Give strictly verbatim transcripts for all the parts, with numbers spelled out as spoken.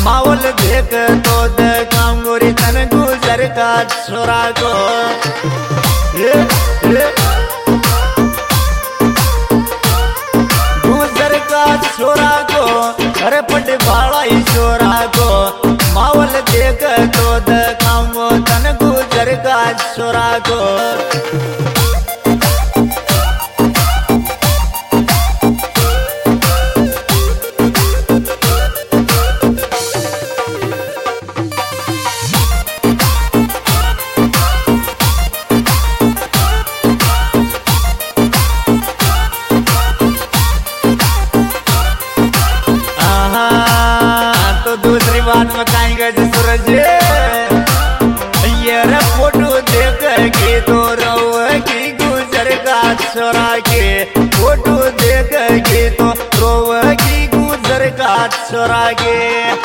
माहौल देख तो देखाऊं गोरी तन गुजर का छोरा को। ये, ये। गुजर का छोरा को अरे पट भाड़ा ही छोरा को माहौल देख तो देखाऊं तन गुजर का छोरा को। दूसरी बात में कहीं गए सूरज ये रे फोटो देख के तो रोएगी गुजर का छोरा के। फोटो देख के तो रोएगी गुजर का छोरा के।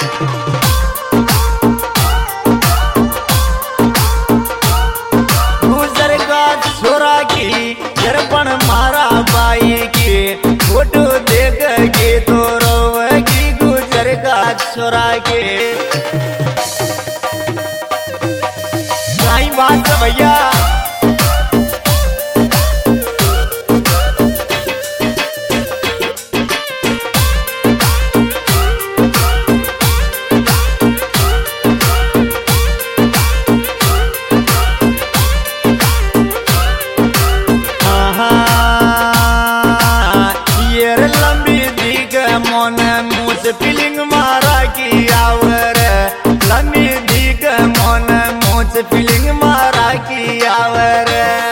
गुजर का छोरा की दर्पण मारा बाई के। फोटो देख के तो रोएगी गुजर का छोरा के। नहीं बात भैया फीलिंग मारा की आवर लम्बी दीक मन मुझ फीलिंग मारा की आवर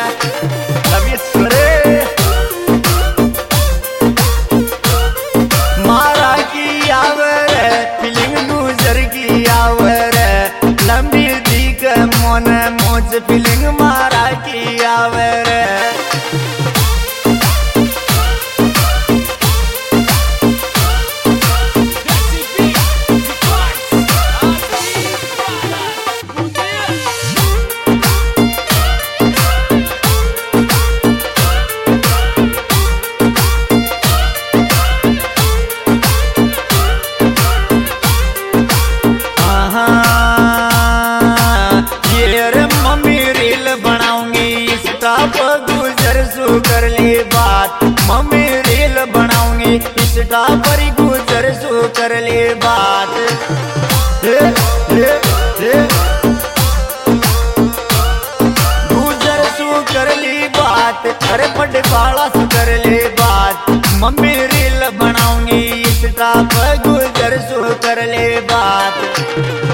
मारा की आवर फीलिंग गुजर की आवर लंबी दीक मन मुझ फीलिंग मारा की आवर। गुजर सु कर ली बात मम्मी रील बनाऊंगी इंस्टा पर गुजर सु कर ली बात। हे, हे, हे। गुजर सु कर ली बात अरे पट बाला सु कर ली बात मम्मी रील बनाऊंगी इंस्टा पर गुजर सु कर ली बात।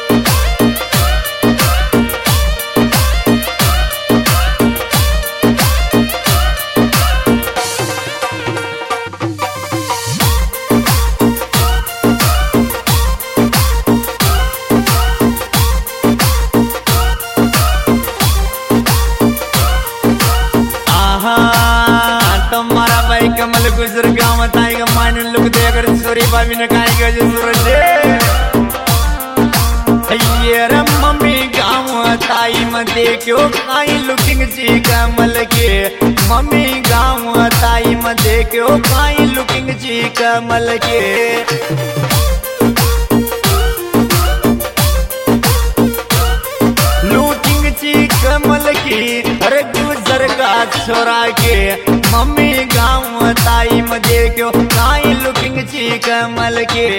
कमल गुजर गाँव ताएगा मान लुक देकर सोरी भाभी ने कहा सूरज ये रे मम्मी गाँव ताई में देखो काई लुकिंग जी कमल के। मम्मी गाँव ताई में देखो काई लुकिंग जी कमल के। लुकिंग जी कमल की अरे गुजर का छोरा के। मम्मी गाँव ताई में देखो काई लुकिंग ची कमल के।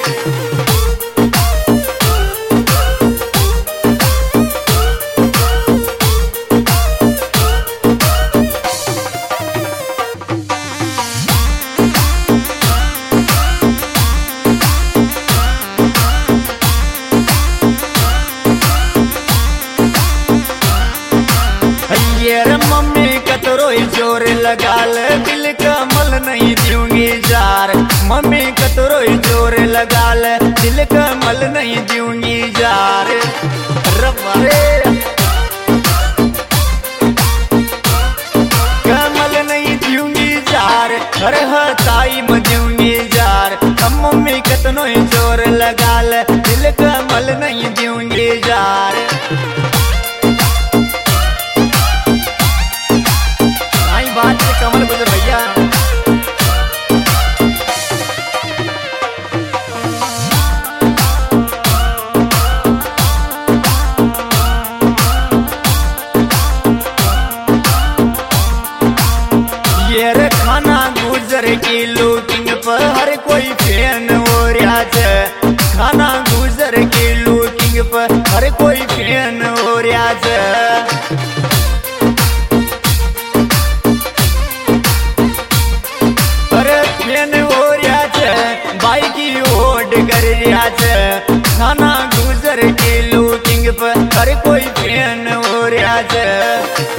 ये रे मम्मी कतरो जोर लगा ले दिल कमल नहीं दूंगी जार। मम्मी कतरो जोर लगा ले दिल कमल नहीं दूंगी जार। रबारे कमल नहीं दूंगी जार अरे हताई में दूंगी जार। मम्मी कतनो जोर लगा ले दिल कमल नहीं दूंगी जार। बात से कमल गुजर भैया हर कोई फैन हो रहा छे। अरे फैन हो रहा छे भाई की ओट कर रहा छे थाना गुजर के लूटिंग पर हर कोई फैन हो रहा छे।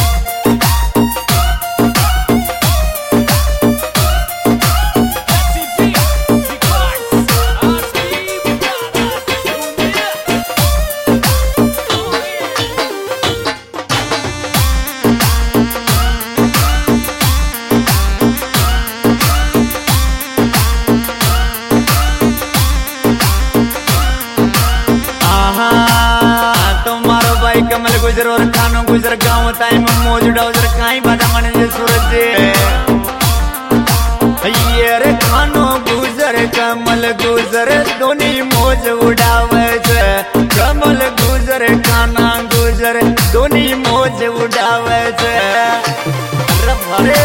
कमल गुजर और खानो गुजर गाँव ताई में मौज डाउजर काई बाजा मन जे सूरज ये रे खानो गुजर कमल गुजर दोनी मौज उड़ावे छे। कमल गुजर खाना गुजर दोनी मौज उड़ावे छे। अरे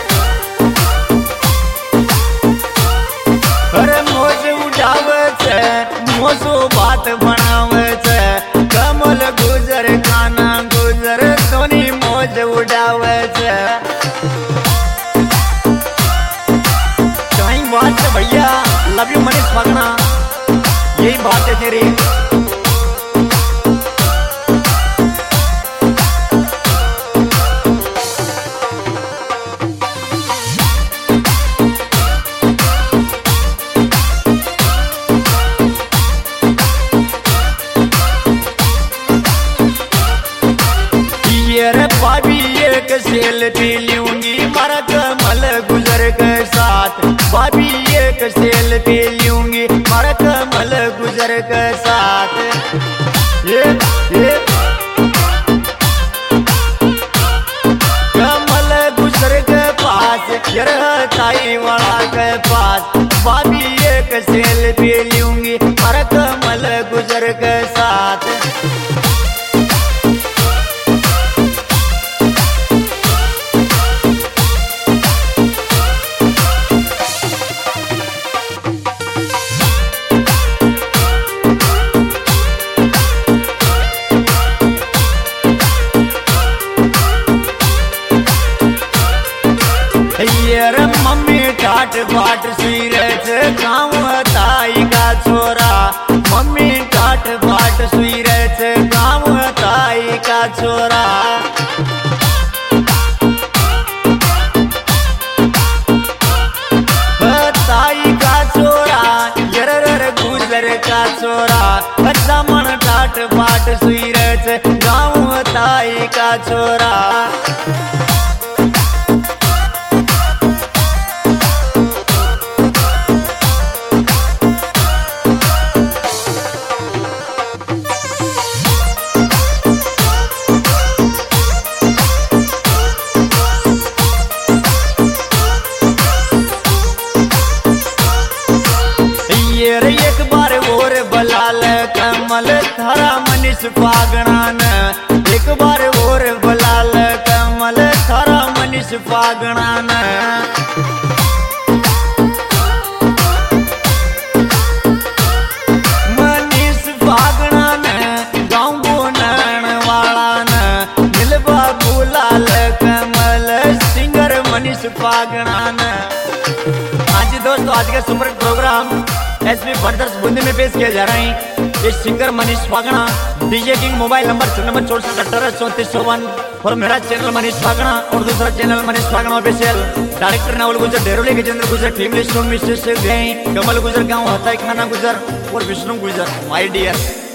अरे मौज उड़ावे छे मौसो बात बनावे छे। कमल गुजर खाना गुजर दोनी मौज उड़ावे छे। कहीं बात है भैया लव यू मनीष फागना यही बात है तेरी। भाभी एक सेल्फी लूंगी मारा कमल गुजर के साथ। भाभी एक सेल्फी लूंगी मारा कमल गुजर के साथ। ये ये कमल गुजर के पास ताई वाला के पास। भाभी एक सेल्फी लूंगी मारा कमल गुजर के साथ। मम्मी टाट बाट सुरज गाँव ताई का छोरा। मम्मी टाट बाट सुरज गाँव ताई का छोरा। ताई का छोरा यरर गुजर का छोरा। अच्छा मन टाट बाट सुरज गाँव ताई का छोरा। एक बार और बलाल कमल थारा मनीष फागना न। एक बार और बलाल कमल थारा मनीष फागना न। मनीष फागना न गाँव बोनन वाला न। मिलवा बुलाल कमल सिंगर मनीष फागना न। हाँ जी दोस्तों आज का super program SP brothers Bundi में पेश किया जा रहा है। ये singer Manish Phagna DJ king mobile number number चौसठ अठारह चौंतीस चौवन और मेरा चैनल मनीष फागना और दूसरा channel Manish Phagna official. Director Naval Gujar Deroli Gajendra गुजर टीम लिस्ट मिस्टर कमल गुजर गाँव हताई खाना गुजर और विष्णु गुजर माय डियर।